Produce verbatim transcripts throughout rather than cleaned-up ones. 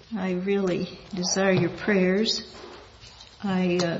I really desire your prayers. I uh,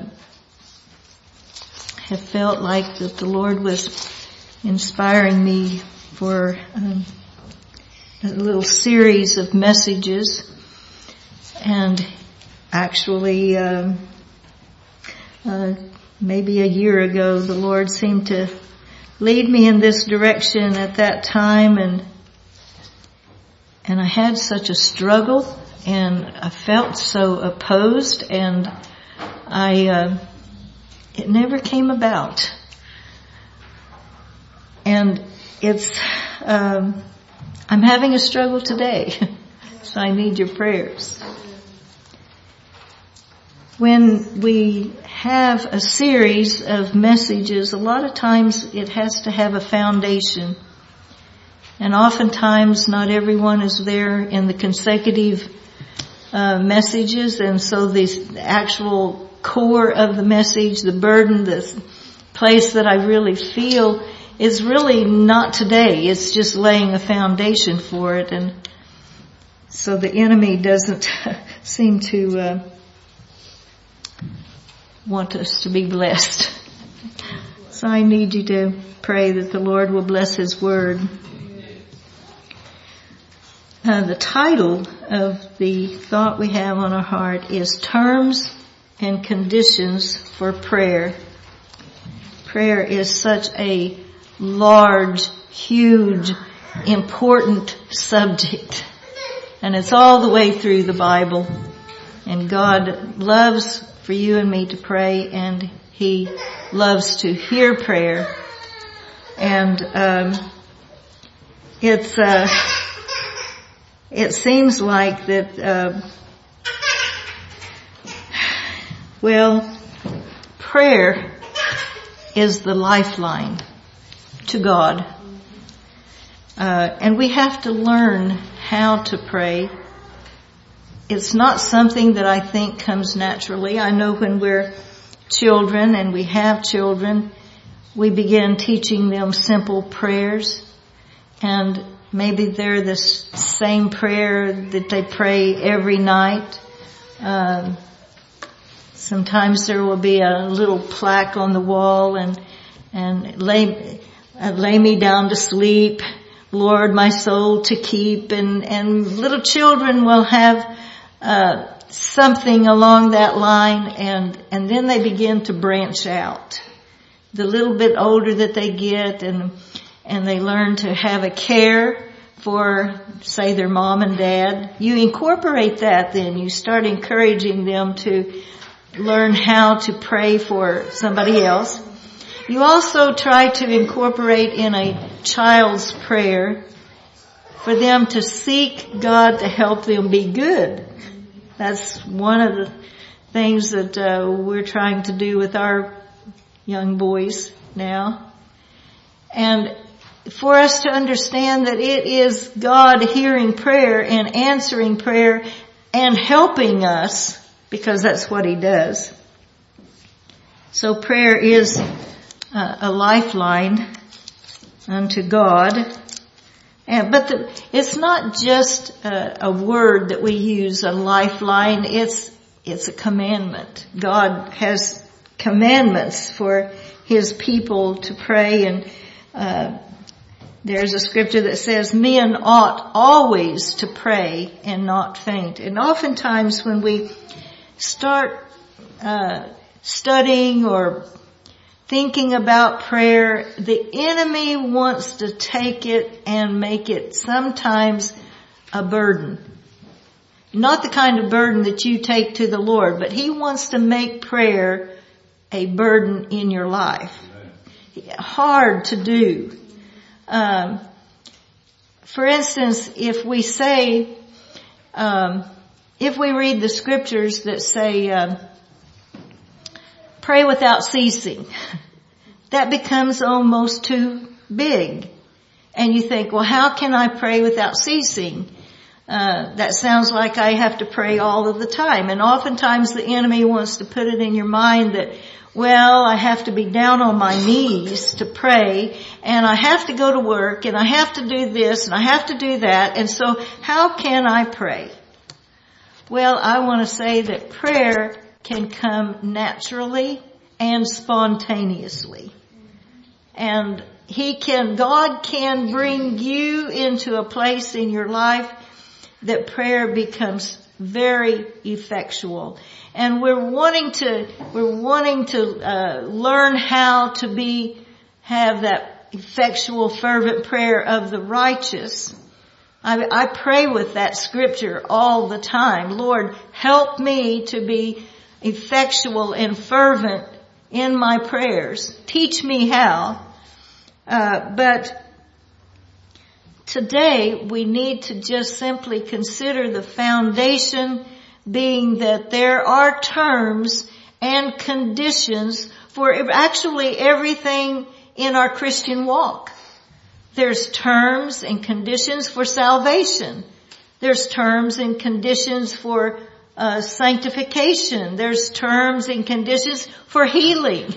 have felt like that the Lord was inspiring me for um, a little series of messages, and actually um, uh, maybe a year ago the Lord seemed to lead me in this direction at that time, and and I had such a struggle, and I felt so opposed, and I uh, it never came about. And it's um, I'm having a struggle today, so I need your prayers. When we have a series of messages, a lot of times it has to have a foundation. And oftentimes not everyone is there in the consecutive uh, messages, and so the actual core of the message, the burden, the place that I really feel is really not today. It's just laying a foundation for it, and so the enemy doesn't seem to uh, want us to be blessed. So I need you to pray that the Lord will bless His Word. Uh, the title of the thought we have on our heart is Terms and Conditions for Prayer. Prayer is such a large, huge, important subject. And it's all the way through the Bible. And God loves for you and me to pray, and He loves to hear prayer. And um it's uh it seems like that uh well prayer is the lifeline to God. Uh and we have to learn how to pray. It's not something that I think comes naturally. I know when we're children and we have children, we begin teaching them simple prayers, and maybe they're the same prayer that they pray every night. Um, sometimes there will be a little plaque on the wall, and and lay uh, lay me down to sleep, Lord, my soul to keep, and and little children will have uh something along that line, and and then they begin to branch out. The little bit older that they get, and and they learn to have a care for, say, their mom and dad, you incorporate that. Then you start encouraging them to learn how to pray for somebody else. You also try to incorporate in a child's prayer for them to seek God to help them be good. That's one of the things that uh, we're trying to do with our young boys now. And for us to understand that it is God hearing prayer and answering prayer and helping us, because that's what He does. So prayer is uh, a lifeline unto God. And, but the, it's not just a, a word that we use, a lifeline. It's it's a commandment. God has commandments for His people to pray, and uh, there's a scripture that says, "Men ought always to pray and not faint." And oftentimes when we start uh, studying or thinking about prayer, the enemy wants to take it and make it sometimes a burden. Not the kind of burden that you take to the Lord, but he wants to make prayer a burden in your life. Hard to do. Um, for instance, if we say, um, if we read the scriptures that say, um, pray without ceasing, that becomes almost too big. And you think, well, how can I pray without ceasing? Uh, that sounds like I have to pray all of the time. And oftentimes the enemy wants to put it in your mind that, well, I have to be down on my knees to pray, and I have to go to work, and I have to do this, and I have to do that, and so how can I pray? Well, I want to say that prayer can come naturally and spontaneously. And He can, God can bring you into a place in your life that prayer becomes very effectual. And we're wanting to, we're wanting to, uh, learn how to be, have that effectual fervent prayer of the righteous. I, I pray with that scripture all the time. Lord, help me to be effectual and fervent in my prayers. Teach me how. Uh, but today we need to just simply consider the foundation being that there are terms and conditions for actually everything in our Christian walk. There's terms and conditions for salvation. There's terms and conditions for uh, sanctification. There's terms and conditions for healing.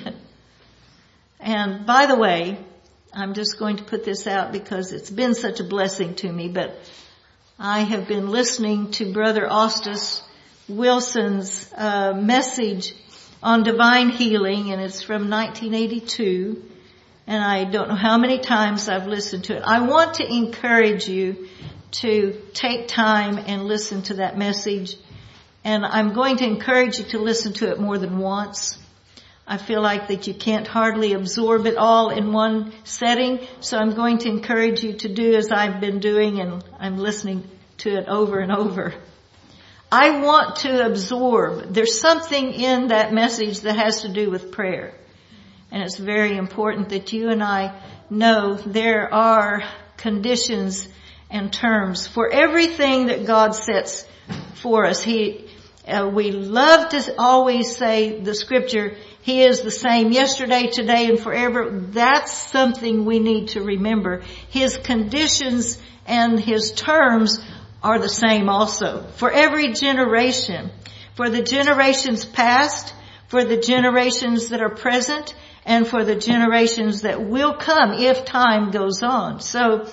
And by the way, I'm just going to put this out because it's been such a blessing to me, but I have been listening to Brother Austus Wilson's uh, message on divine healing, and it's from nineteen eighty-two, and I don't know how many times I've listened to it. I want to encourage you to take time and listen to that message, and I'm going to encourage you to listen to it more than once. I feel like that you can't hardly absorb it all in one setting, so I'm going to encourage you to do as I've been doing, and I'm listening to it over and over. I want to absorb. There's something in that message that has to do with prayer. And it's very important that you and I know there are conditions and terms for everything that God sets for us. He, uh, we love to always say the scripture, He is the same yesterday, today, and forever. That's something we need to remember. His conditions and His terms are the same also for every generation, for the generations past, for the generations that are present, and for the generations that will come if time goes on. So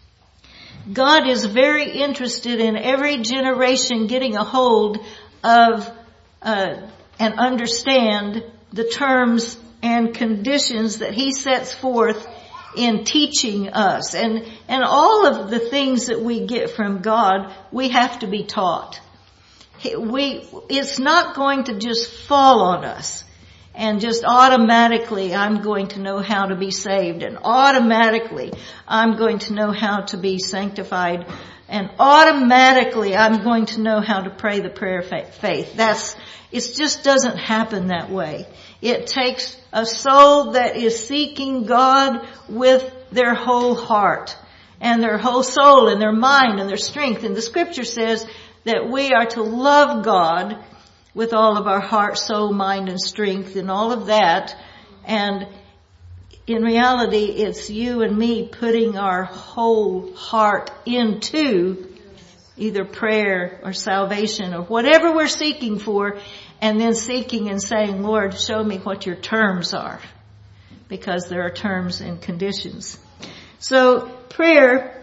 God is very interested in every generation getting a hold of uh, and understand the terms and conditions that He sets forth in teaching us. And, and all of the things that we get from God, we have to be taught. We, it's not going to just fall on us and just automatically I'm going to know how to be saved, and automatically I'm going to know how to be sanctified, and automatically I'm going to know how to pray the prayer of faith. That's, it just doesn't happen that way. It takes a soul that is seeking God with their whole heart and their whole soul and their mind and their strength. And the scripture says that we are to love God with all of our heart, soul, mind, and strength and all of that. And in reality, it's you and me putting our whole heart into either prayer or salvation or whatever we're seeking for, and then seeking and saying, Lord, show me what your terms are, because there are terms and conditions. So prayer,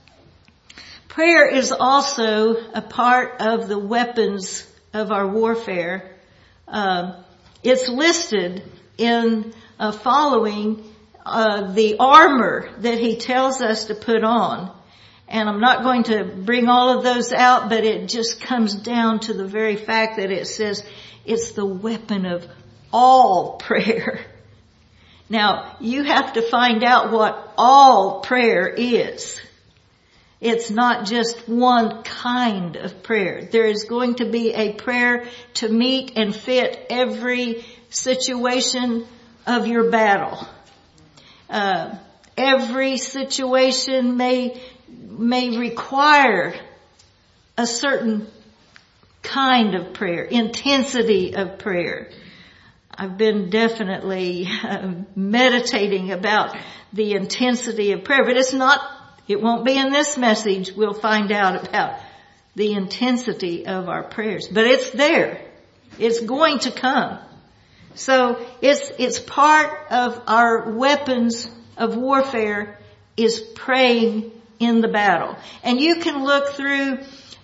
prayer is also a part of the weapons of our warfare. Uh, it's listed in uh, following uh, the armor that He tells us to put on. And I'm not going to bring all of those out, but it just comes down to the very fact that it says it's the weapon of all prayer. Now, you have to find out what all prayer is. It's not just one kind of prayer. There is going to be a prayer to meet and fit every situation of your battle. Uh, every situation may may require a certain kind of prayer, intensity of prayer. I've been definitely uh, meditating about the intensity of prayer, but it's not, it won't be in this message. We'll find out about the intensity of our prayers, but it's there. It's going to come. So it's, it's part of our weapons of warfare is praying in the battle. And you can look through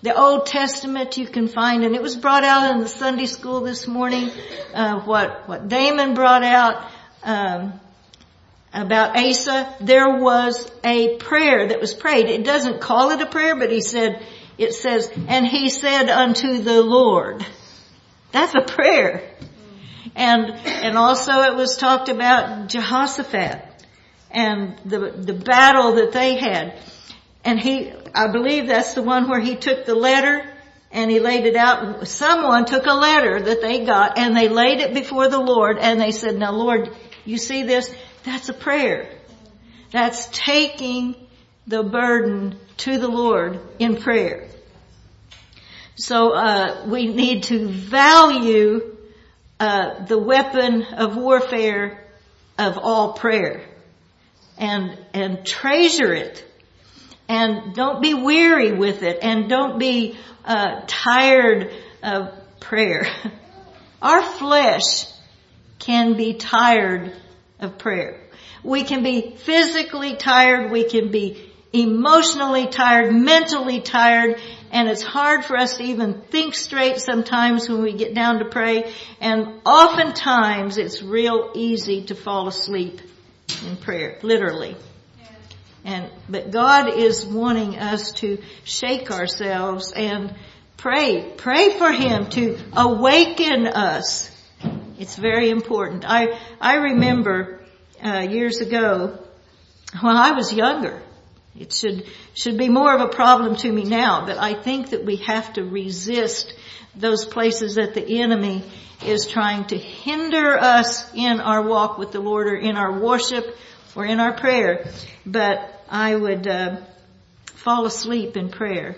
the Old Testament you can find, and it was brought out in the Sunday school this morning, uh, what, what Damon brought out, um, about Asa. There was a prayer that was prayed. It doesn't call it a prayer, but he said, it says, and he said unto the Lord. That's a prayer. And, and also it was talked about Jehoshaphat and the, the battle that they had. And he, I believe that's the one where he took the letter and he laid it out. Someone took a letter that they got and they laid it before the Lord and they said, now Lord, you see this? That's a prayer. That's taking the burden to the Lord in prayer. So, uh, we need to value, uh, the weapon of warfare of all prayer and, and treasure it. And don't be weary with it and don't be, uh, tired of prayer. Our flesh can be tired of prayer. We can be physically tired. We can be emotionally tired, mentally tired, and it's hard for us to even think straight sometimes when we get down to pray. And oftentimes it's real easy to fall asleep in prayer, literally. And, but God is wanting us to shake ourselves and pray. Pray for Him to awaken us. It's very important. I, I remember, uh, years ago, when I was younger, it should, should be more of a problem to me now, but I think that we have to resist those places that the enemy is trying to hinder us in our walk with the Lord or in our worship or in our prayer. But I would, uh, fall asleep in prayer.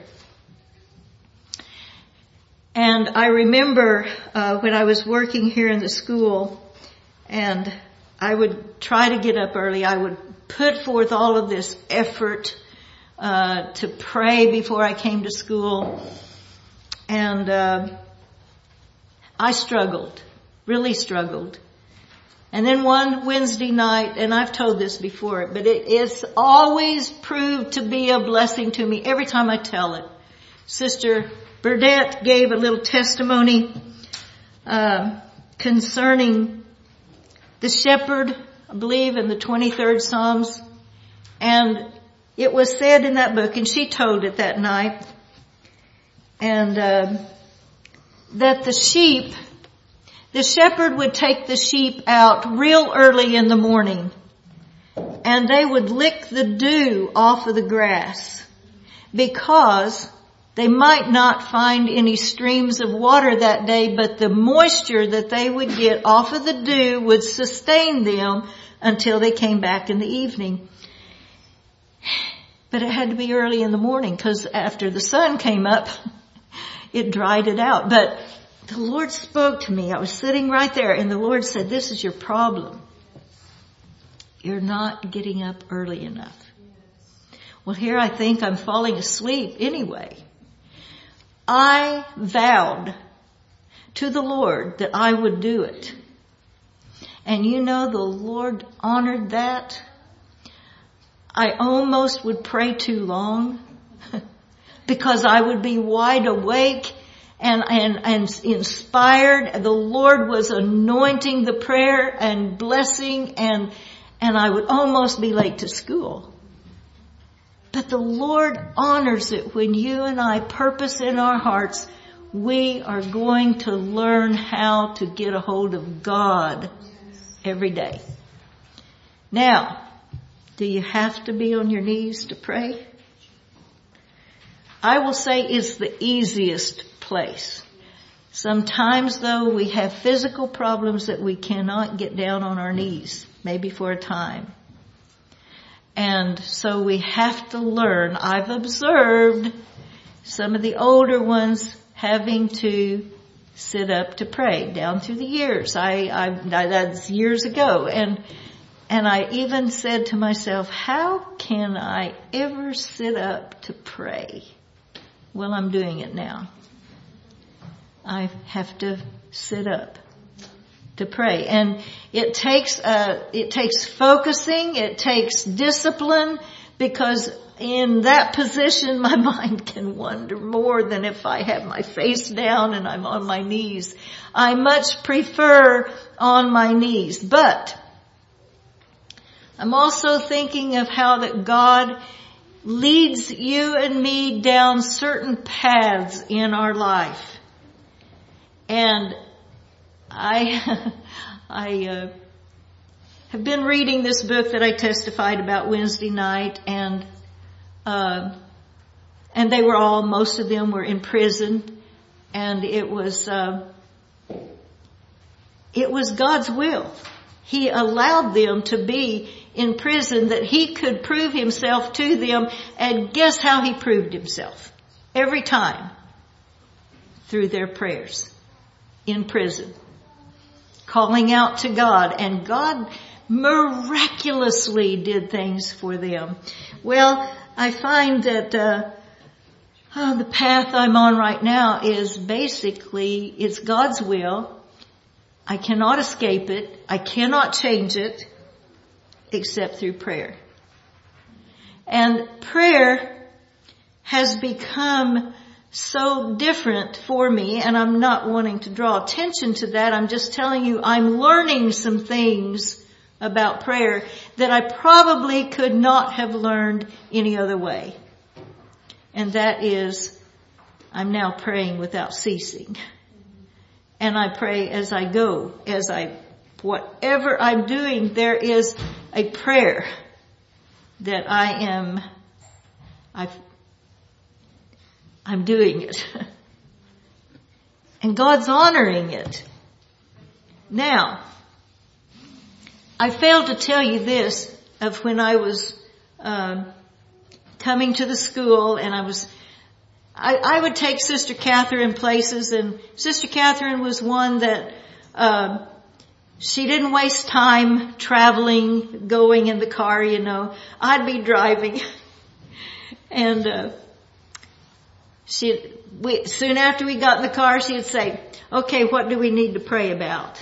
And I remember, uh, when I was working here in the school and I would try to get up early, I would put forth all of this effort, uh, to pray before I came to school. And, uh, I struggled, really struggled. And then one Wednesday night, and I've told this before, but it is always proved to be a blessing to me every time I tell it. Sister Burdette gave a little testimony, uh, concerning the shepherd, I believe, in the twenty-third Psalms. And it was said in that book, and she told it that night, and uh, that the sheep, the shepherd would take the sheep out real early in the morning, and they would lick the dew off of the grass because they might not find any streams of water that day, but the moisture that they would get off of the dew would sustain them until they came back in the evening. But it had to be early in the morning because after the sun came up, it dried it out. But the Lord spoke to me. I was sitting right there and the Lord said, this is your problem. You're not getting up early enough. Well, here I think I'm falling asleep anyway. I vowed to the Lord that I would do it. And you know, the Lord honored that. I almost would pray too long because I would be wide awake and, and, and inspired. The Lord was anointing the prayer and blessing, and, and I would almost be late to school. But the Lord honors it when you and I purpose in our hearts, we are going to learn how to get a hold of God every day. Now, do you have to be on your knees to pray? I will say it's the easiest place. Sometimes though we have physical problems that we cannot get down on our knees, maybe for a time. And so we have to learn. I've observed some of the older ones having to sit up to pray down through the years. I, I, I that's years ago. And, and I even said to myself, how can I ever sit up to pray? Well, I'm doing it now. I have to sit up to pray. And it takes, uh, it takes focusing, it takes discipline, because in that position, my mind can wander more than if I have my face down and I'm on my knees. I much prefer on my knees. But I'm also thinking of how that God leads you and me down certain paths in our life. And I, I, uh, have been reading this book that I testified about Wednesday night, and, uh, and they were all, most of them were in prison, and it was, uh, it was God's will. He allowed them to be in prison that He could prove Himself to them, and guess how He proved Himself? Every time. Through their prayers. In prison. Calling out to God, and God miraculously did things for them. Well, I find that uh, oh, the path I'm on right now is basically, it's God's will. I cannot escape it. I cannot change it except through prayer. And prayer has become so different for me, and I'm not wanting to draw attention to that. I'm just telling you I'm learning some things about prayer that I probably could not have learned any other way. And that is, I'm now praying without ceasing. And I pray as I go, as I, whatever I'm doing, there is a prayer that I am, I've, I'm doing it. And God's honoring it. Now, I failed to tell you this of when I was uh, coming to the school, and I was, I, I would take Sister Catherine places, and Sister Catherine was one that uh, she didn't waste time traveling, going in the car, you know. I'd be driving, and uh, she, we, soon after we got in the car, she'd say, "Okay, what do we need to pray about?"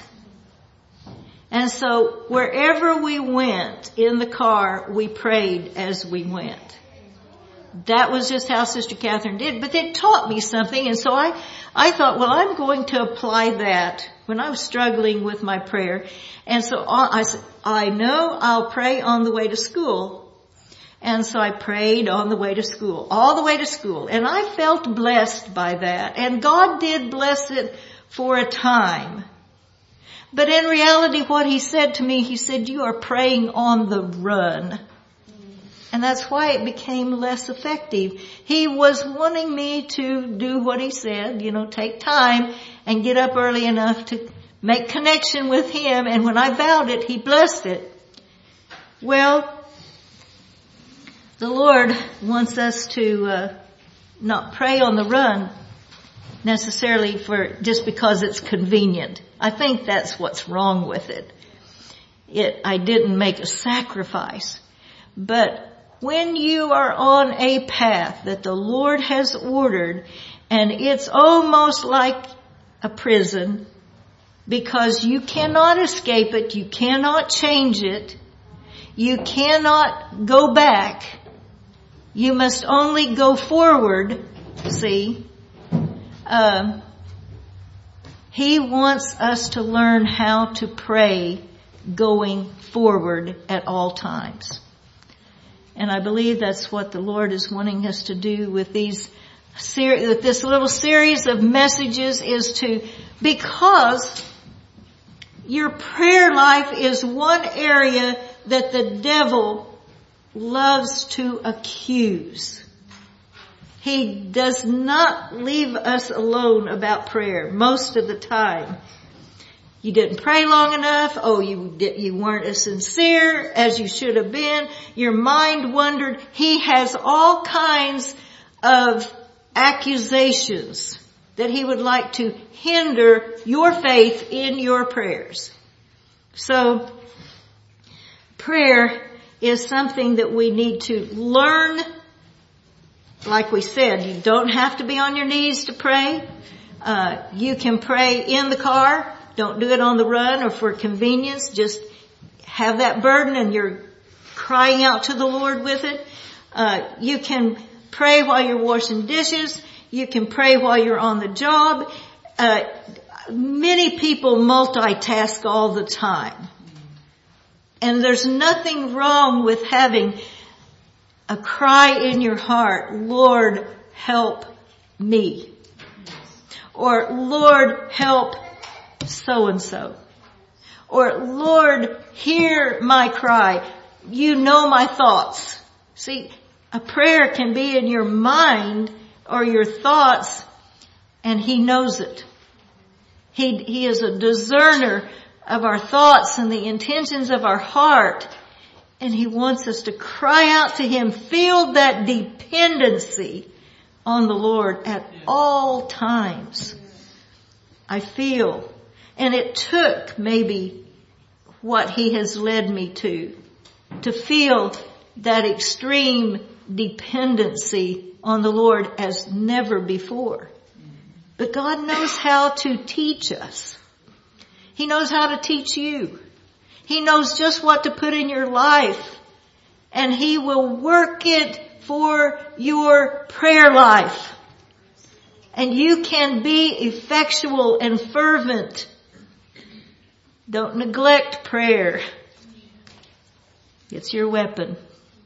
And so wherever we went in the car, we prayed as we went. That was just how Sister Catherine did. But it taught me something. And so I, I thought, well, I'm going to apply that when I was struggling with my prayer. And so I said, I know I'll pray on the way to school. And so I prayed on the way to school, all the way to school. And I felt blessed by that. And God did bless it for a time. But in reality, what He said to me, He said, you are praying on the run. And that's why it became less effective. He was wanting me to do what He said, you know, take time and get up early enough to make connection with Him. And when I vowed it, He blessed it. Well, the Lord wants us to uh, not pray on the run necessarily for just because it's convenient. I think that's what's wrong with it. It, I didn't make a sacrifice. But when you are on a path that the Lord has ordered, and it's almost like a prison, because you cannot escape it, you cannot change it, you cannot go back, you must only go forward, see? Um, He wants us to learn how to pray going forward at all times. And I believe that's what the Lord is wanting us to do with these ser- with this little series of messages, is to, because your prayer life is one area that the devil loves to accuse. He does not leave us alone about prayer most of the time. You didn't pray long enough. Oh, you did, you weren't as sincere as you should have been. Your mind wandered. He has all kinds of accusations that he would like to hinder your faith in your prayers. So, prayer is something that we need to learn. Like we said, you don't have to be on your knees to pray. Uh, you can pray in the car. Don't do it on the run or for convenience. Just have that burden and you're crying out to the Lord with it. Uh, you can pray while you're washing dishes. You can pray while you're on the job. Uh, many people multitask all the time. And there's nothing wrong with having a cry in your heart, Lord, help me. Or, Lord, help so-and-so. Or, Lord, hear my cry. You know my thoughts. See, a prayer can be in your mind or your thoughts, and He knows it. He, He is a discerner of our thoughts and the intentions of our heart. And He wants us to cry out to Him, feel that dependency on the Lord at all times. I feel, and it took maybe what He has led me to, to feel that extreme dependency on the Lord as never before. But God knows how to teach us. He knows how to teach you. He knows just what to put in your life. And He will work it for your prayer life. And you can be effectual and fervent. Don't neglect prayer. It's your weapon.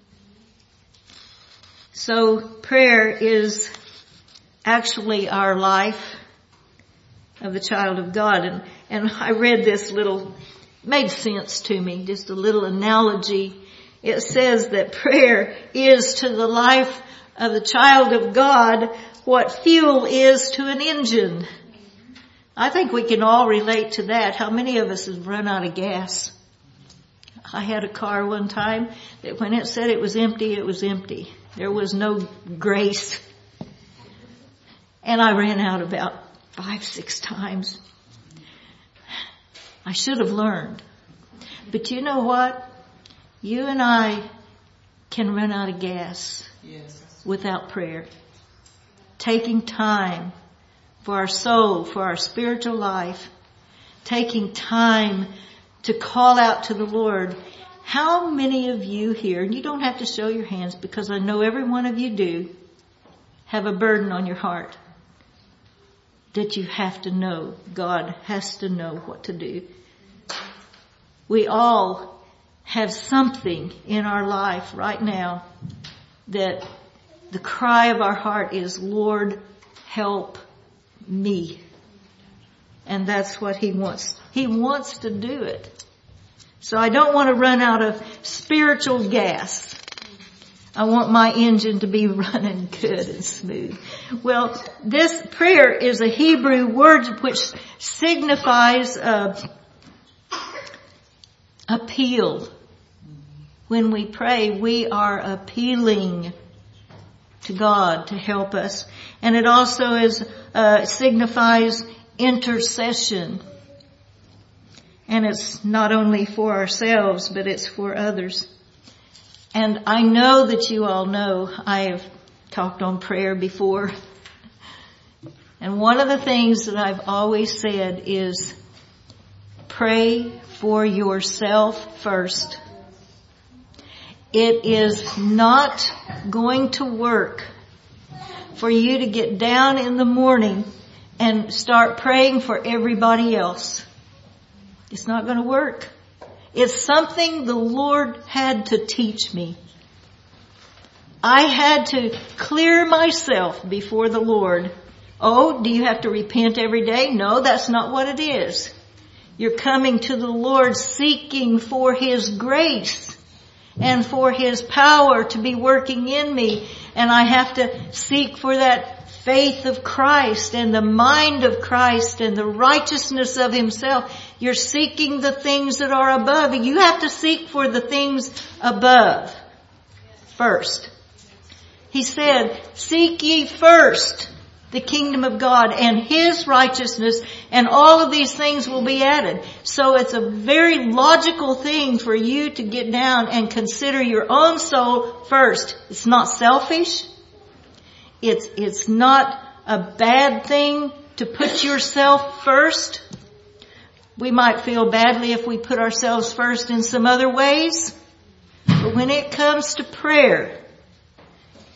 So prayer is actually our life of the child of God. And, and I read this little, made sense to me, just a little analogy. It says that prayer is to the life of the child of God what fuel is to an engine. I think we can all relate to that. How many of us have run out of gas? I had a car one time that when it said it was empty, it was empty. There was no grace. And I ran out about five, six times. I should have learned. But you know what? You and I can run out of gas yes. without prayer. Taking time for our soul, for our spiritual life. Taking time to call out to the Lord. How many of you here, and you don't have to show your hands because I know every one of you do, have a burden on your heart that you have to know? God has to know what to do. We all have something in our life right now that the cry of our heart is, Lord, help me. And that's what He wants. He wants to do it. So I don't want to run out of spiritual gas. I want my engine to be running good and smooth. Well, this prayer is a Hebrew word which signifies uh, appeal. When we pray, we are appealing to God to help us. And it also is uh, signifies intercession. And it's not only for ourselves, but it's for others. And I know that you all know I have talked on prayer before. And one of the things that I've always said is pray for yourself first. It is not going to work for you to get down in the morning and start praying for everybody else. It's not going to work. It's something the Lord had to teach me. I had to clear myself before the Lord. Oh, do you have to repent every day? No, that's not what it is. You're coming to the Lord seeking for His grace and for His power to be working in me. And I have to seek for that faith of Christ and the mind of Christ and the righteousness of Himself. You're seeking the things that are above. You have to seek for the things above first. He said, seek ye first the kingdom of God and His righteousness, and all of these things will be added. So it's a very logical thing for you to get down and consider your own soul first. It's not selfish. It's, it's not a bad thing to put yourself first. We might feel badly if we put ourselves first in some other ways. But when it comes to prayer,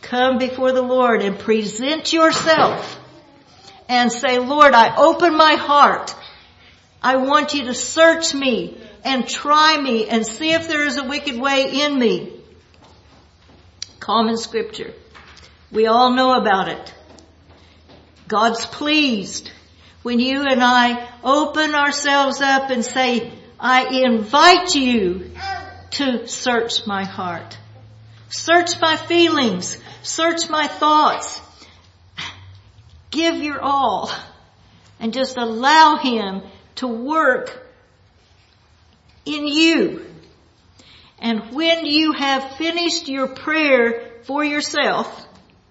come before the Lord and present yourself and say, Lord, I open my heart. I want you to search me and try me and see if there is a wicked way in me. Common scripture. We all know about it. God's pleased when you and I open ourselves up and say, I invite you to search my heart. Search my feelings. Search my thoughts. Give your all and just allow Him to work in you. And when you have finished your prayer for yourself,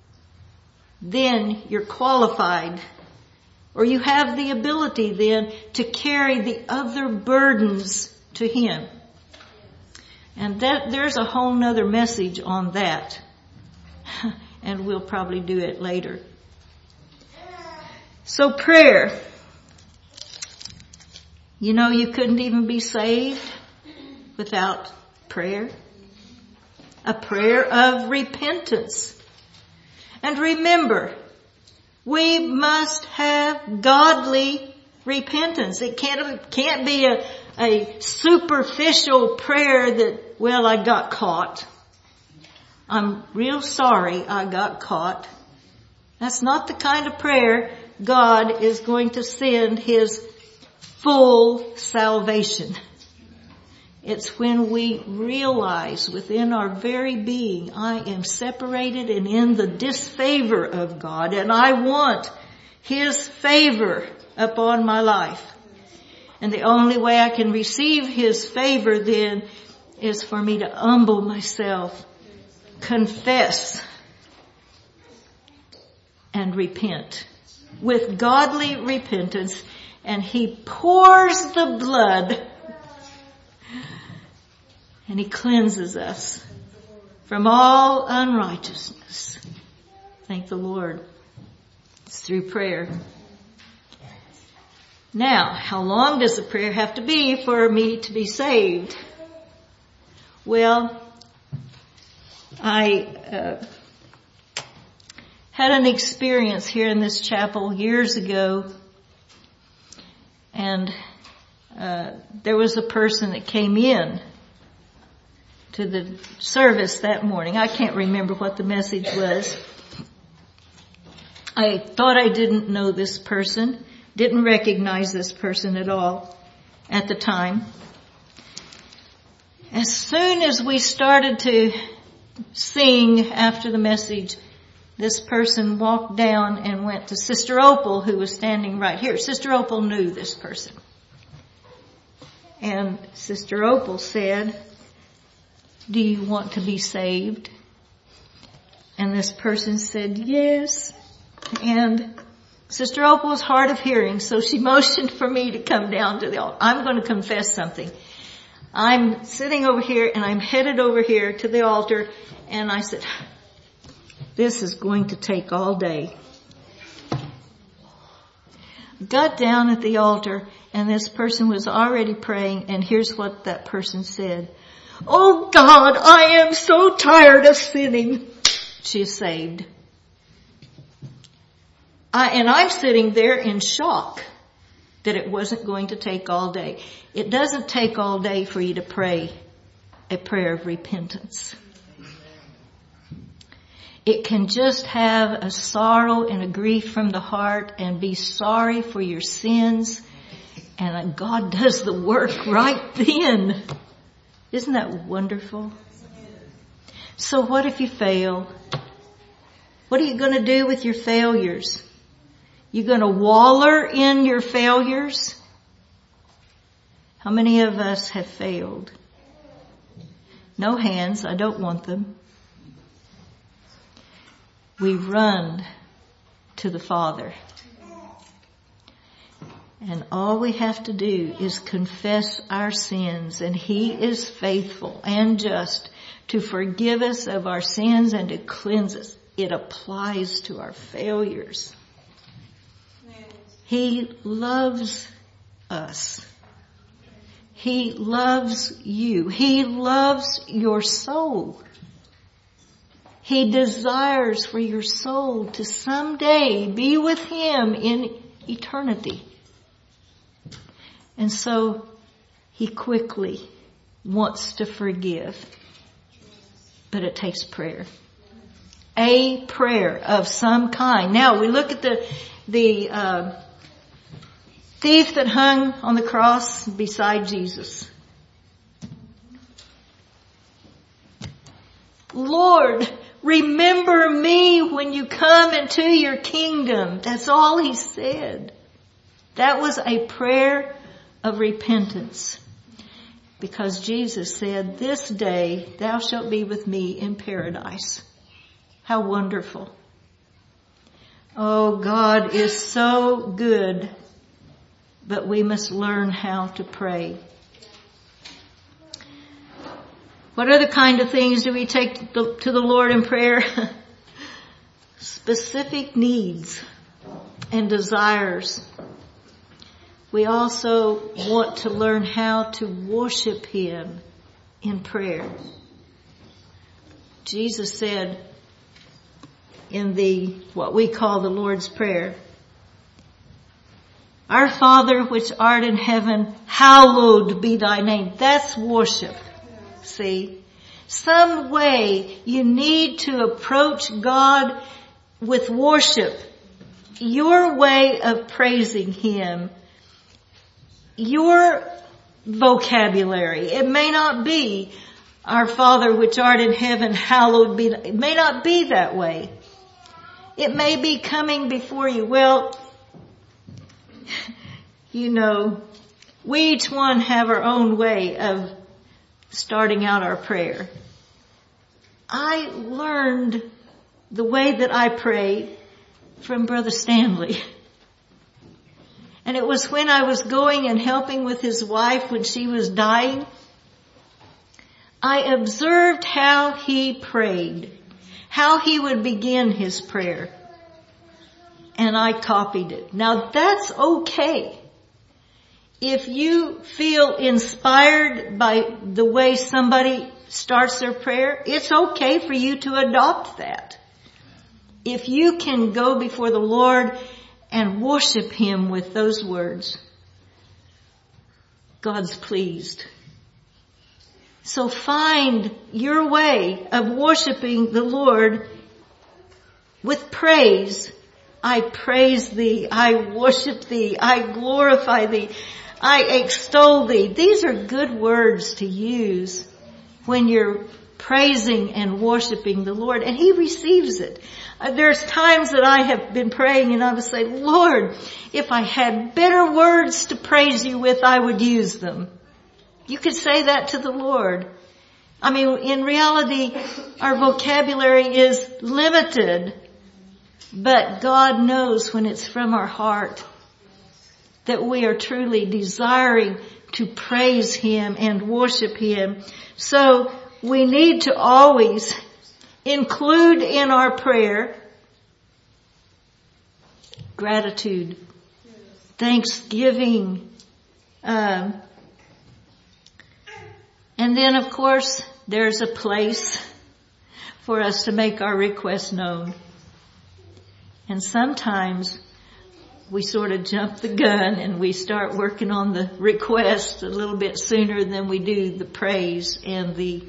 then you're qualified, or you have the ability then to carry the other burdens to Him. And that there's a whole nother message on that. And we'll probably do it later. So prayer. You know, you couldn't even be saved without prayer. A prayer of repentance. And remember, we must have godly repentance. It can't, can't be a, a superficial prayer that, well, I got caught. I'm real sorry I got caught. That's not the kind of prayer God is going to send His full salvation. It's when we realize within our very being, I am separated and in the disfavor of God, and I want His favor upon my life. And the only way I can receive His favor then is for me to humble myself, confess, and repent with godly repentance. And He pours the blood and He cleanses us from all unrighteousness. Thank the Lord. It's through prayer. Now, how long does the prayer have to be for me to be saved? Well, I uh, had an experience here in this chapel years ago, and uh, there was a person that came in to the service that morning. I can't remember what the message was. I thought I didn't know this person, didn't recognize this person at all at the time. As soon as we started to sing after the message, this person walked down and went to Sister Opal, who was standing right here. Sister Opal knew this person. And Sister Opal said, do you want to be saved? And this person said, yes. And Sister Opal was hard of hearing, so she motioned for me to come down to the altar. I'm going to confess something. I'm sitting over here and I'm headed over here to the altar, and I said, this is going to take all day. Got down at the altar, and this person was already praying, and here's what that person said. Oh God, I am so tired of sinning. She's saved. I, and I'm sitting there in shock that it wasn't going to take all day. It doesn't take all day for you to pray a prayer of repentance. It can just have a sorrow and a grief from the heart and be sorry for your sins, and God does the work right then. Isn't that wonderful? So what if you fail? What are you going to do with your failures? You going to waller in your failures? How many of us have failed? No hands. I don't want them. We run to the Father. And all we have to do is confess our sins, and He is faithful and just to forgive us of our sins and to cleanse us. It applies to our failures. He loves us. He loves you. He loves your soul. He desires for your soul to someday be with Him in eternity. And so He quickly wants to forgive. But it takes prayer. A prayer of some kind. Now we look at the, the, uh, thief that hung on the cross beside Jesus. Lord, remember me when you come into your kingdom. That's all he said. That was a prayer of repentance. Because Jesus said, this day thou shalt be with me in paradise. How wonderful. Oh, God is so good, but we must learn how to pray. What other kind of things do we take to the Lord in prayer? Specific needs and desires. We also want to learn how to worship Him in prayer. Jesus said in the, what we call the Lord's Prayer, Our Father which art in heaven, hallowed be thy name. That's worship. See? Some way you need to approach God with worship. Your way of praising Him. Your vocabulary. It may not be, Our Father which art in heaven, hallowed be. It may not be that way. It may be coming before you. Well, you know, we each one have our own way of starting out our prayer. I learned the way that I pray from Brother Stanley. And it was when I was going and helping with his wife when she was dying. I observed how he prayed, how he would begin his prayer. And I copied it. Now that's okay. If you feel inspired by the way somebody starts their prayer, it's okay for you to adopt that. If you can go before the Lord and worship Him with those words, God's pleased. So find your way of worshiping the Lord with praise. I praise Thee, I worship Thee, I glorify Thee, I extol Thee. These are good words to use when you're praising and worshiping the Lord, and He receives it. Uh, there's times that I have been praying and I would say, Lord, if I had better words to praise You with, I would use them. You could say that to the Lord. I mean, in reality, our vocabulary is limited, but God knows when it's from our heart that we are truly desiring to praise Him and worship Him. So we need to always include in our prayer gratitude, thanksgiving, um, and then of course there's a place for us to make our requests known. And sometimes we sort of jump the gun and we start working on the request a little bit sooner than we do the praise and the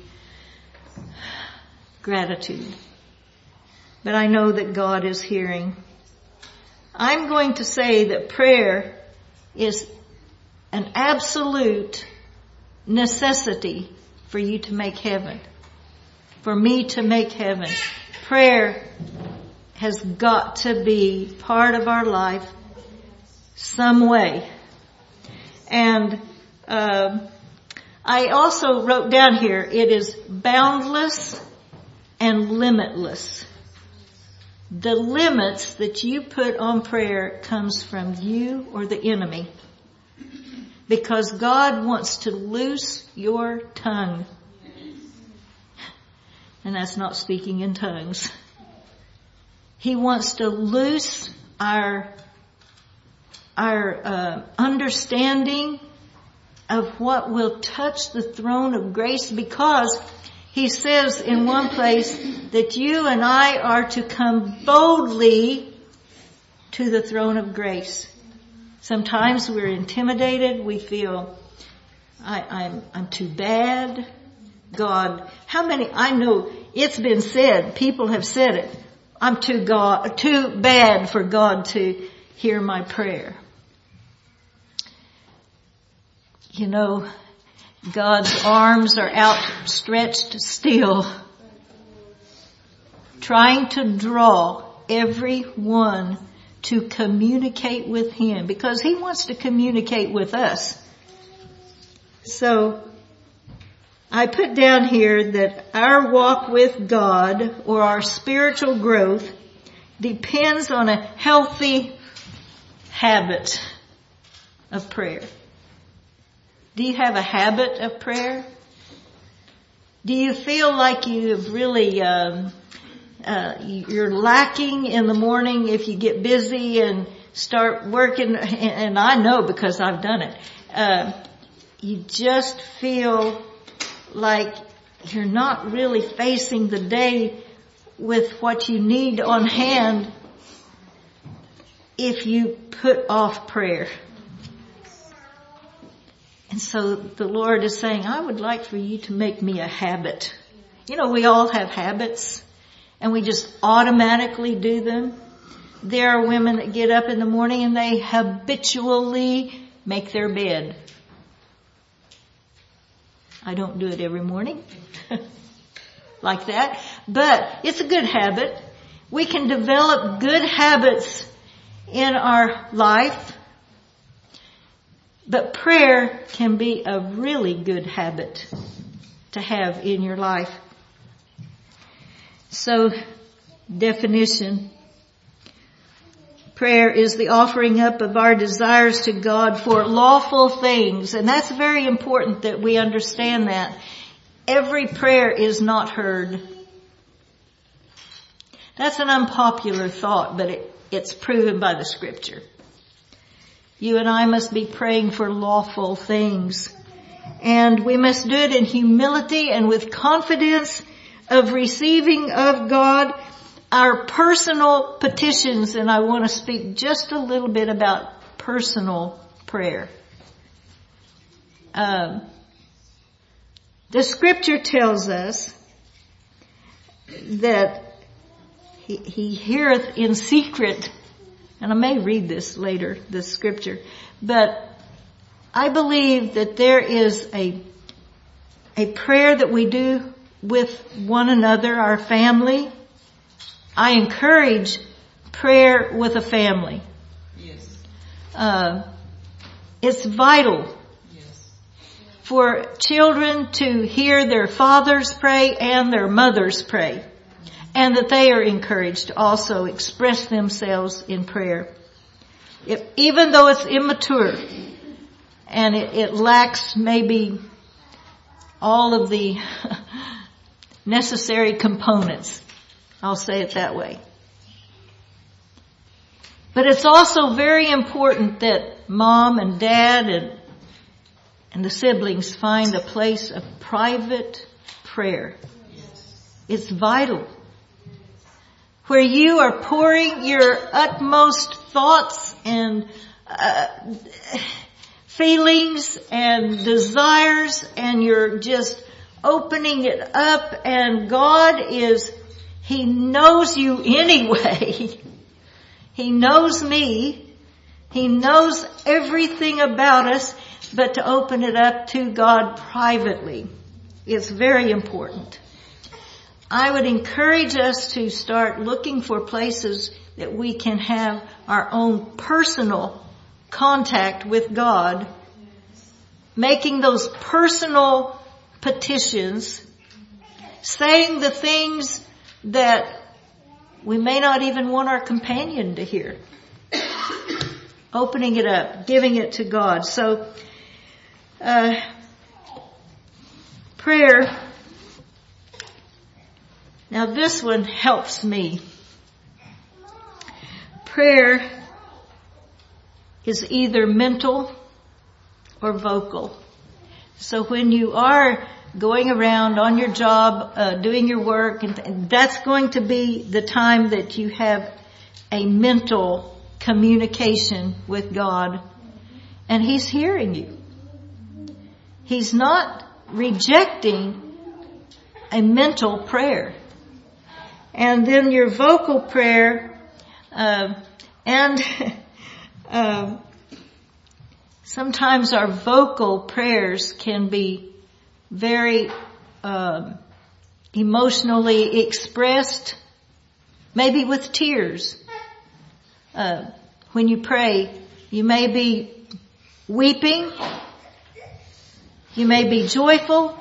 gratitude. But I know that God is hearing. I'm going to say that prayer is an absolute necessity for you to make heaven. For me to make heaven. Prayer has got to be part of our life some way. And uh, I also wrote down here, it is boundless and limitless. The limits that you put on prayer comes from you or the enemy. Because God wants to loose your tongue. And that's not speaking in tongues. He wants to loose our, our uh, understanding of what will touch the throne of grace, because He says in one place, that you and I are to come boldly to the throne of grace. Sometimes we're intimidated. We feel, I, I'm, I'm too bad. God, how many, I know it's been said, people have said it, I'm too God, too bad for God to hear my prayer. You know, God's arms are outstretched still, trying to draw everyone to communicate with Him, because He wants to communicate with us. So, I put down here that our walk with God, or our spiritual growth, depends on a healthy habit of prayer. Do you have a habit of prayer? Do you feel like you have really, um, uh, you're lacking in the morning if you get busy and start working? And I know because I've done it. Uh, you just feel like you're not really facing the day with what you need on hand if you put off prayer. And so the Lord is saying, I would like for you to make me a habit. You know, we all have habits and we just automatically do them. There are women that get up in the morning and they habitually make their bed. I don't do it every morning like that, but it's a good habit. We can develop good habits in our life. But prayer can be a really good habit to have in your life. So, definition. Prayer is the offering up of our desires to God for lawful things. And that's very important that we understand that. Every prayer is not heard. That's an unpopular thought, but it, it's proven by the Scripture. You and I must be praying for lawful things. And we must do it in humility and with confidence of receiving of God our personal petitions. And I want to speak just a little bit about personal prayer. Um, the Scripture tells us that he, he heareth in secret. And I may read this later, this scripture, but I believe that there is a, a prayer that we do with one another, our family. I encourage prayer with a family. Yes. Uh, it's vital. Yes. For children to hear their fathers pray and their mothers pray. And that they are encouraged to also express themselves in prayer. If, even though it's immature and it, it lacks maybe all of the necessary components. I'll say it that way. But it's also very important that mom and dad and, and the siblings find a place of private prayer. It's vital. Where you are pouring your utmost thoughts and uh, feelings and desires, and you're just opening it up, and God is, He knows you anyway. He knows me. He knows everything about us, but to open it up to God privately is very important. I would encourage us to start looking for places that we can have our own personal contact with God, making those personal petitions, saying the things that we may not even want our companion to hear, opening it up, giving it to God. So, uh, prayer. Now this one helps me. Prayer is either mental or vocal. So when you are going around on your job, uh, doing your work, and, and that's going to be the time that you have a mental communication with God, and He's hearing you. He's not rejecting a mental prayer. And then your vocal prayer, uh, and uh, sometimes our vocal prayers can be very uh, emotionally expressed, maybe with tears. Uh, when you pray, you may be weeping, you may be joyful,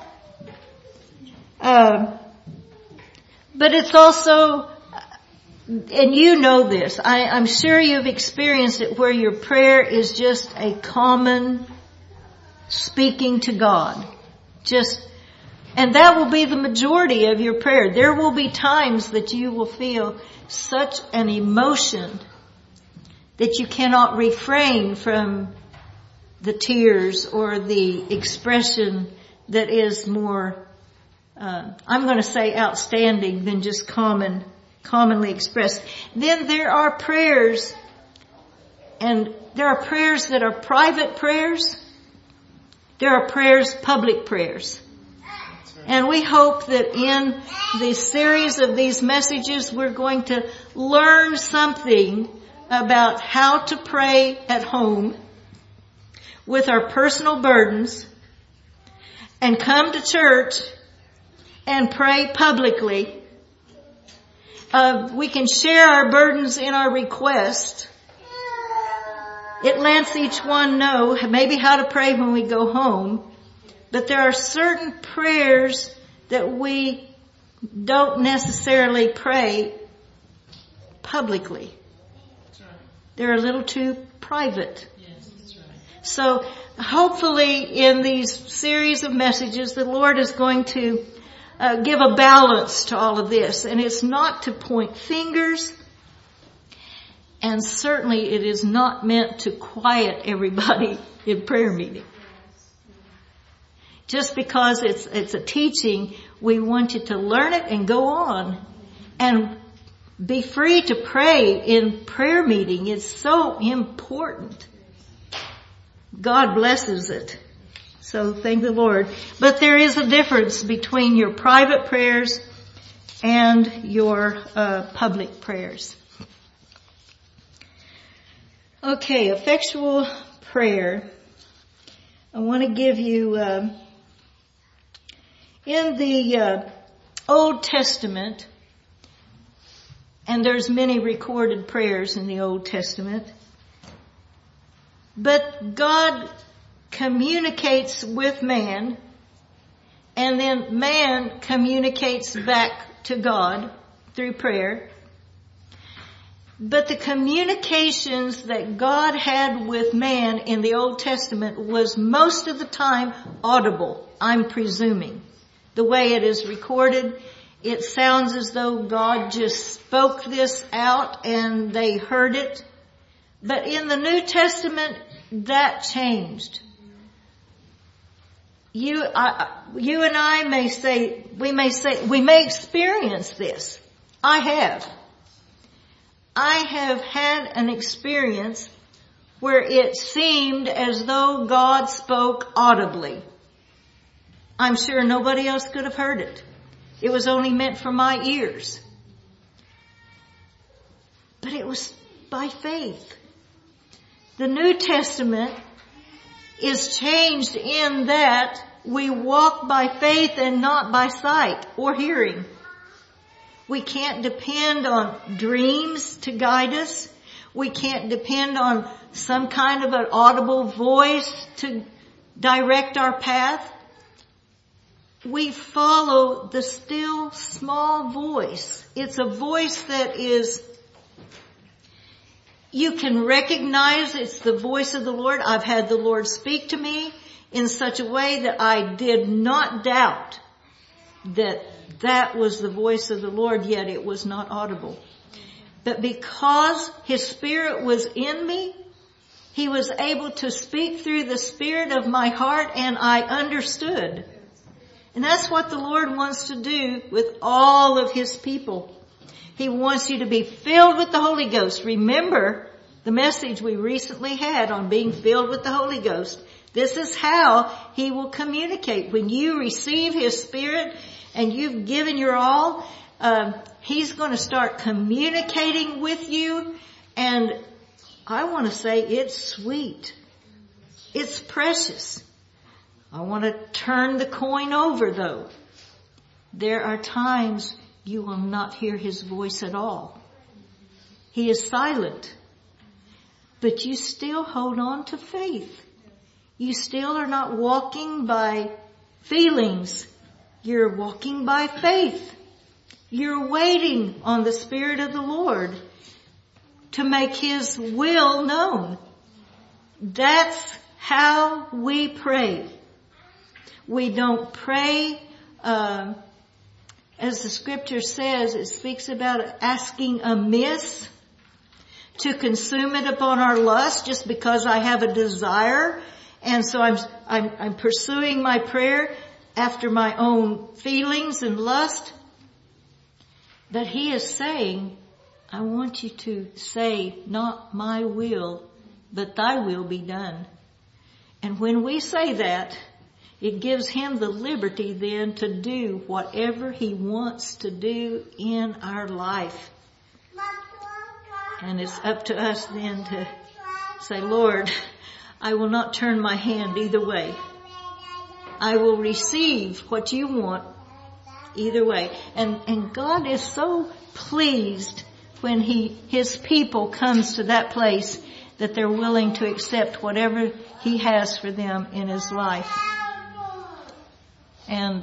uh, but it's also, and you know this, I, I'm sure you've experienced it, where your prayer is just a common speaking to God. Just, and that will be the majority of your prayer. There will be times that you will feel such an emotion that you cannot refrain from the tears or the expression that is more, uh, I'm going to say outstanding than just common, commonly expressed. Then there are prayers, and there are prayers that are private prayers. There are prayers, public prayers. And we hope that in the series of these messages, we're going to learn something about how to pray at home with our personal burdens, and come to church and pray publicly. Uh, we can share our burdens in our request. It lets each one know maybe how to pray when we go home. But there are certain prayers that we don't necessarily pray publicly. They're a little too private. So hopefully in these series of messages, the Lord is going to uh, give a balance to all of this. And it's not to point fingers. And certainly it is not meant to quiet everybody in prayer meeting. Just because it's it's a teaching, we want you to learn it and go on. And be free to pray in prayer meeting. It's so important. God blesses it. So thank the Lord. But there is a difference between your private prayers and your uh, public prayers. Okay, effectual prayer. I want to give you, uh, in the uh, Old Testament, and there's many recorded prayers in the Old Testament, but God communicates with man, and then man communicates back to God through prayer. But the communications that God had with man in the Old Testament was most of the time audible, I'm presuming. The way it is recorded, it sounds as though God just spoke this out and they heard it. But in the New Testament, that changed. You, I, you and I may say, we may say, we may experience this. I have. I have had an experience where it seemed as though God spoke audibly. I'm sure nobody else could have heard it. It was only meant for my ears. But it was by faith. The New Testament is changed in that we walk by faith and not by sight or hearing. We can't depend on dreams to guide us. We can't depend on some kind of an audible voice to direct our path. We follow the still small voice. It's a voice that is, you can recognize it's the voice of the Lord. I've had the Lord speak to me in such a way that I did not doubt that that was the voice of the Lord, yet it was not audible. But because His Spirit was in me, He was able to speak through the Spirit of my heart, and I understood. And that's what the Lord wants to do with all of His people. He wants you to be filled with the Holy Ghost. Remember the message we recently had on being filled with the Holy Ghost. This is how He will communicate. When you receive His Spirit and you've given your all, uh, He's going to start communicating with you. And I want to say it's sweet. It's precious. I want to turn the coin over though. There are times you will not hear His voice at all. He is silent. But you still hold on to faith. You still are not walking by feelings. You're walking by faith. You're waiting on the Spirit of the Lord to make His will known. That's how we pray. We don't pray, uh, as the scripture says, it speaks about asking amiss, to consume it upon our lust just because I have a desire. And so I'm, I'm, I'm pursuing my prayer after my own feelings and lust. But He is saying, I want you to say, not my will, but Thy will be done. And when we say that, it gives Him the liberty then to do whatever He wants to do in our life. And it's up to us then to say, Lord, I will not turn my hand either way. I will receive what You want either way. And, and God is so pleased when He, His people comes to that place that they're willing to accept whatever He has for them in His life. And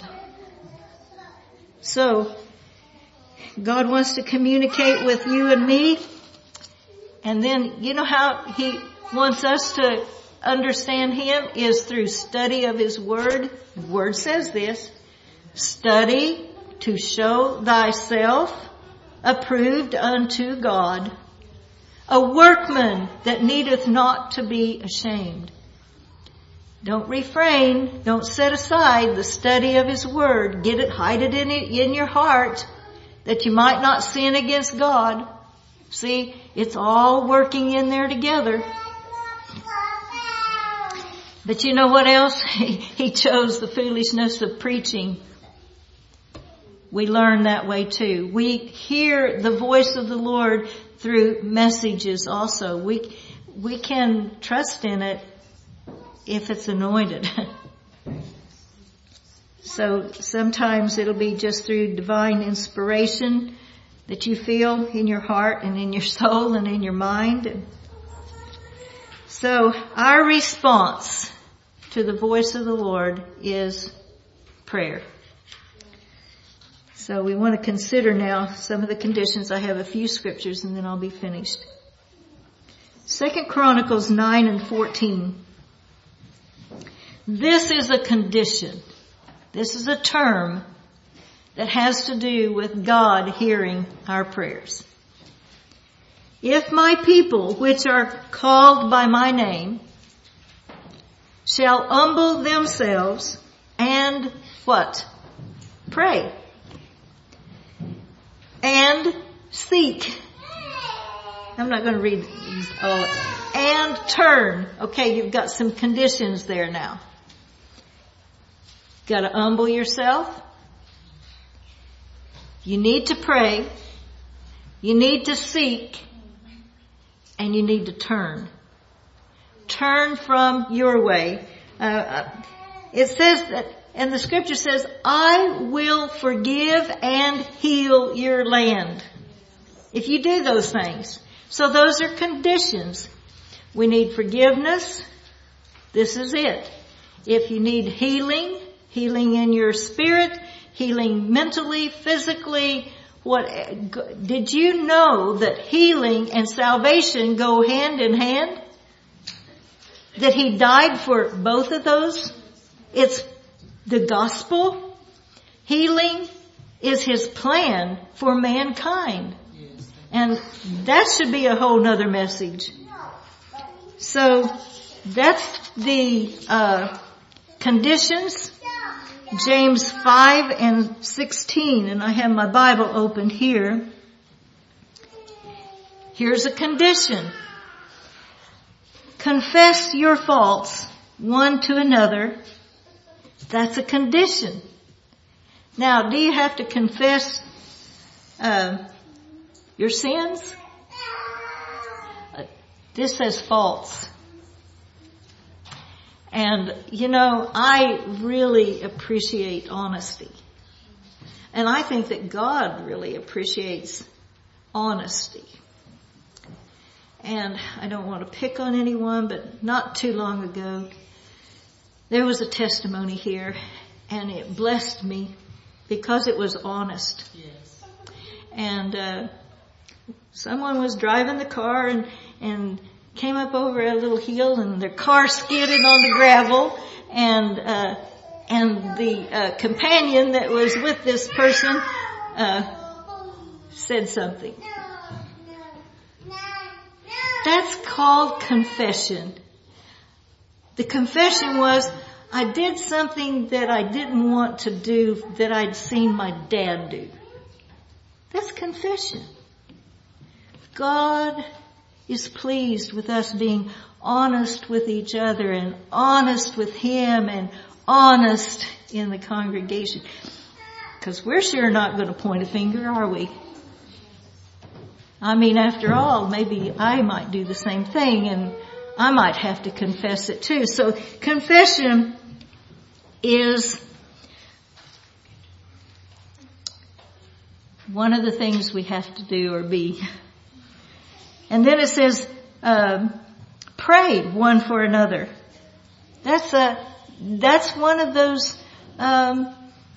so, God wants to communicate with you and me. And then, you know how He wants us to understand Him is through study of His Word. The Word says this, study to show thyself approved unto God, a workman that needeth not to be ashamed. Don't refrain, don't set aside the study of His Word. Get it, hide it in, it in your heart that you might not sin against God. See, it's all working in there together. But you know what else? He chose the foolishness of preaching. We learn that way too. We hear the voice of the Lord through messages also. We, we can trust in it if it's anointed. So sometimes it'll be just through divine inspiration that you feel in your heart and in your soul and in your mind. So our response to the voice of the Lord is prayer. So we want to consider now some of the conditions. I have a few scriptures and then I'll be finished. Second Chronicles nine and fourteen. This is a condition. This is a term that has to do with God hearing our prayers. If my people, which are called by my name, shall humble themselves and what? Pray. And seek. I'm not going to read these all. And turn. Okay, you've got some conditions there now. Got to humble yourself. You need to pray. You need to seek. And you need to turn. Turn from your way. Uh, it says that, and the scripture says, I will forgive and heal your land. If you do those things. So those are conditions. We need forgiveness. This is it. If you need healing, healing in your spirit, healing mentally, physically, what, did you know that healing and salvation go hand in hand? That He died for both of those? It's the gospel. Healing is His plan for mankind. And that should be a whole nother message. So that's the uh conditions. James five and sixteen, and I have my Bible opened here. Here's a condition. Confess your faults one to another. That's a condition. Now, do you have to confess uh, your sins? Uh, this says faults. And, you know, I really appreciate honesty. And I think that God really appreciates honesty. And I don't want to pick on anyone, but not too long ago, there was a testimony here, and it blessed me because it was honest. Yes. And uh someone was driving the car and and came up over a little hill, and their car skidded on the gravel, and uh and the uh companion that was with this person uh said something. That's called confession. The confession was, I did something that I didn't want to do that I'd seen my dad do. That's confession. God is pleased with us being honest with each other and honest with Him and honest in the congregation. Because we're sure not going to point a finger, are we? I mean, after all, maybe I might do the same thing, and I might have to confess it too. So confession is one of the things we have to do or be. And then it says, um, pray one for another. That's a, that's one of those um,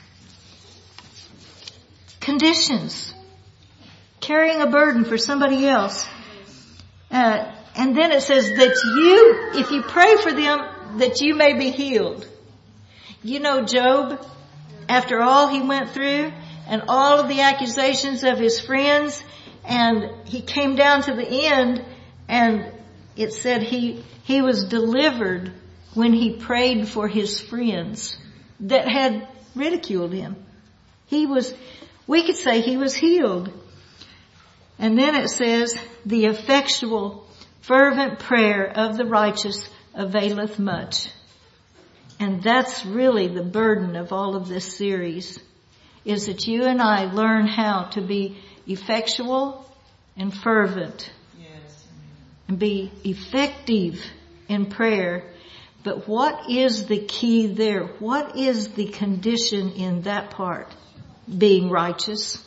conditions. Carrying a burden for somebody else. Uh, and then it says that you, if you pray for them, that you may be healed. You know Job, after all he went through and all of the accusations of his friends, and he came down to the end, and it said he, he was delivered when he prayed for his friends that had ridiculed him. He was, we could say he was healed. And then it says, the effectual, fervent prayer of the righteous availeth much. And that's really the burden of all of this series, is that you and I learn how to be effectual and fervent. Yes. And be effective in prayer. But what is the key there? What is the condition in that part? Being righteous.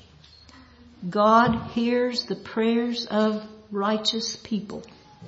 God hears the prayers of righteous people.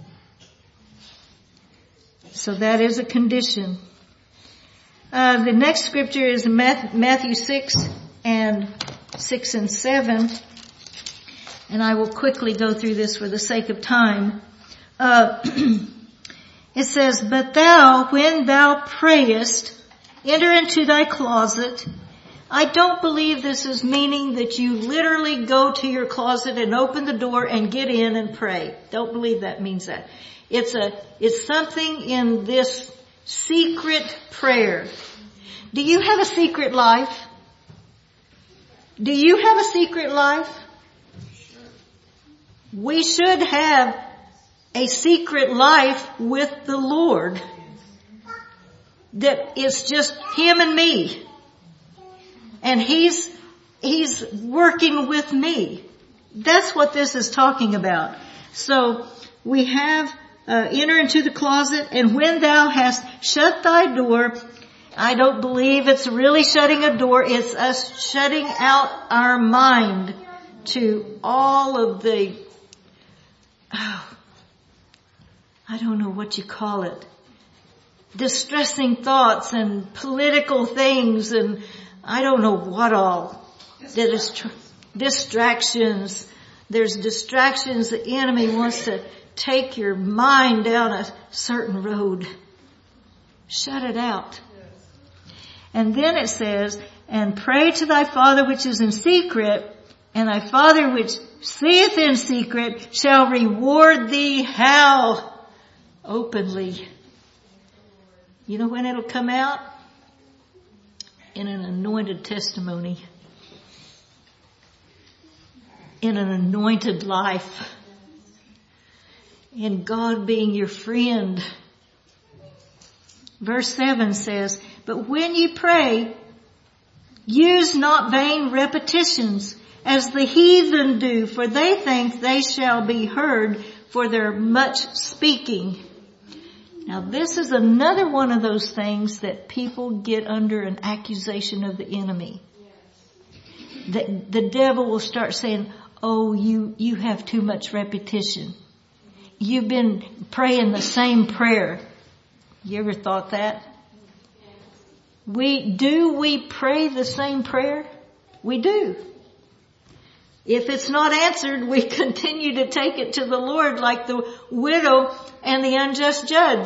So that is a condition. Uh, the next scripture is Matthew six and six and seven. And I will quickly go through this for the sake of time. Uh, it says, but thou, when thou prayest, enter into thy closet. I don't believe this is meaning that you literally go to your closet and open the door and get in and pray. Don't believe that means that. It's a, it's something in this secret prayer. Do you have a secret life? Do you have a secret life? We should have a secret life with the Lord that is just Him and me. And He's, He's working with me. That's what this is talking about. So we have, uh, enter into the closet, and when thou hast shut thy door, I don't believe it's really shutting a door, it's us shutting out our mind to all of the, oh, I don't know what you call it, distressing thoughts and political things and I don't know what all. That is tr- distractions. There's distractions. The enemy wants to take your mind down a certain road. Shut it out. And then it says, and pray to thy Father which is in secret, and thy Father which seeth in secret shall reward thee how? Openly. You know when it'll come out? in an anointed testimony, in an anointed life, in God being your friend. Verse seven says, "But when you pray, use not vain repetitions as the heathen do, for they think they shall be heard for their much speaking." Now this is another one of those things that people get under an accusation of the enemy. The, the devil will start saying, "Oh, you, you have too much repetition. You've been praying the same prayer." You ever thought that? We, do we pray the same prayer? We do. If it's not answered, we continue to take it to the Lord like the widow and the unjust judge.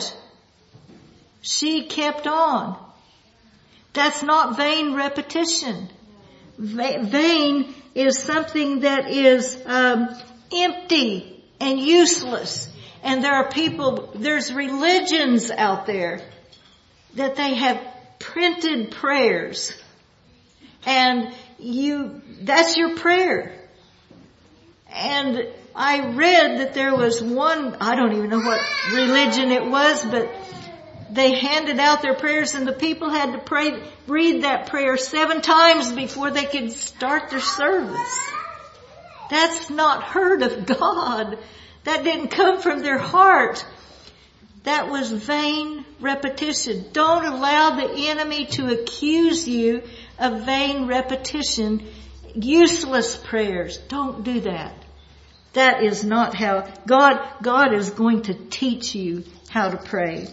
She kept on. That's not vain repetition. Va- vain is something that is um, empty and useless. And there are people, there's religions out there that they have printed prayers. And you, that's your prayer. And I read that there was one, I don't even know what religion it was, but they handed out their prayers and the people had to pray, read that prayer seven times before they could start their service. That's not heard of God. That didn't come from their heart. That was vain repetition. Don't allow the enemy to accuse you of vain repetition, useless prayers. Don't do that. That is not how God, God is going to teach you how to pray.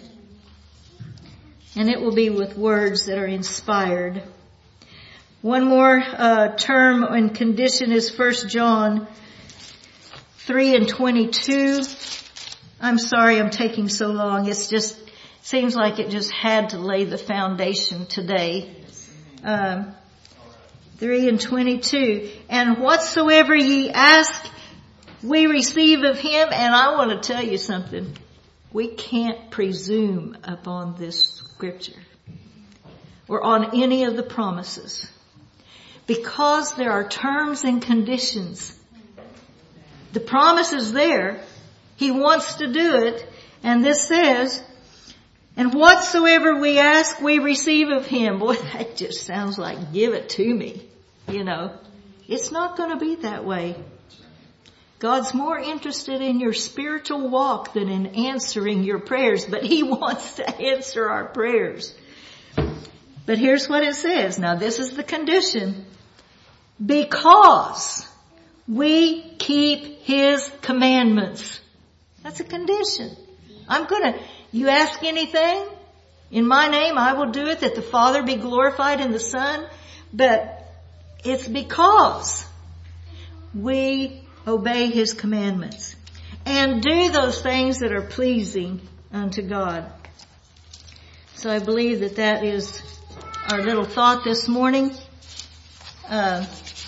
And it will be with words that are inspired. One more uh, term and condition is First John three and twenty-two. I'm sorry I'm taking so long. It's just, seems like it just had to lay the foundation today. Um, three and twenty-two. "And whatsoever ye ask, we receive of him." And I want to tell you something. We can't presume upon this scripture or on any of the promises, because there are terms and conditions. The promise is there. He wants to do it. And this says, "And whatsoever we ask, we receive of him." Boy, that just sounds like give it to me. You know, it's not going to be that way. God's more interested in your spiritual walk than in answering your prayers, but he wants to answer our prayers. But here's what it says. Now this is the condition. "Because we keep his commandments." That's a condition. I'm gonna, you ask anything in my name, I will do it, that the Father be glorified in the Son. But it's because we obey his commandments and do those things that are pleasing unto God. So I believe that that is our little thought this morning. Uh,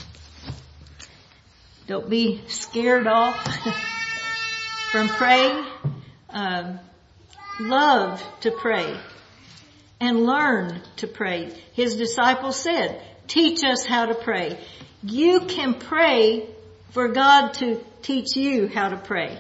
don't be scared off from praying. Um, love to pray and learn to pray. His disciples said, "Teach us how to pray." You can pray for God to teach you how to pray.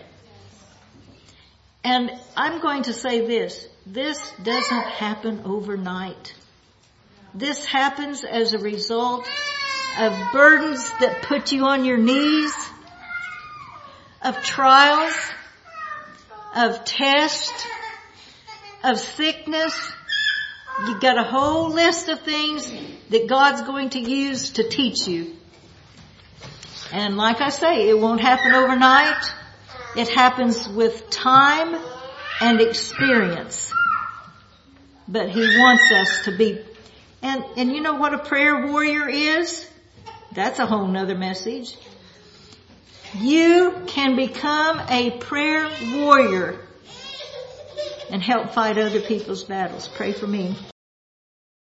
And I'm going to say this. This doesn't happen overnight. This happens as a result of burdens that put you on your knees, of trials, of tests, of sickness. You've got a whole list of things that God's going to use to teach you. And like I say, it won't happen overnight. It happens with time and experience. But he wants us to be, and, and you know what a prayer warrior is? That's a whole nother message. You can become a prayer warrior and help fight other people's battles. Pray for me.